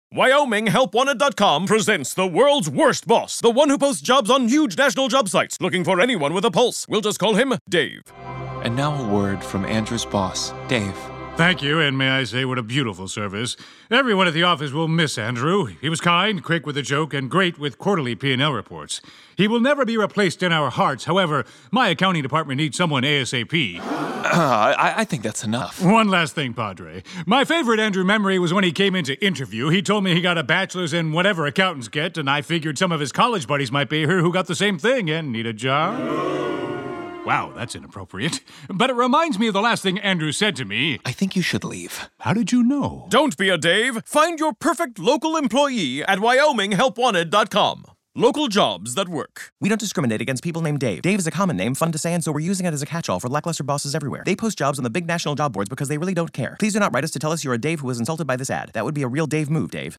WyomingHelpWanted.com presents the world's worst boss, the one who posts jobs on huge national job sites, looking for anyone with a pulse. We'll just call him Dave. And now a word from Andrew's boss, Dave. Thank you, and may I say what a beautiful service. Everyone at the office will miss Andrew. He was kind, quick with a joke, and great with quarterly P&L reports. He will never be replaced in our hearts. However, my accounting department needs someone ASAP. I think that's enough. One last thing, Padre. My favorite Andrew memory was when he came in to interview. He told me he got a bachelor's in whatever accountants get, and I figured some of his college buddies might be here who got the same thing and need a job. Wow, that's inappropriate. But it reminds me of the last thing Andrew said to me. I think you should leave. How did you know? Don't be a Dave. Find your perfect local employee at WyomingHelpWanted.com. Local jobs that work. We don't discriminate against people named Dave. Dave is a common name, fun to say, and so we're using it as a catch-all for lackluster bosses everywhere. They post jobs on the big national job boards because they really don't care. Please do not write us to tell us you're a Dave who was insulted by this ad. That would be a real Dave move, Dave.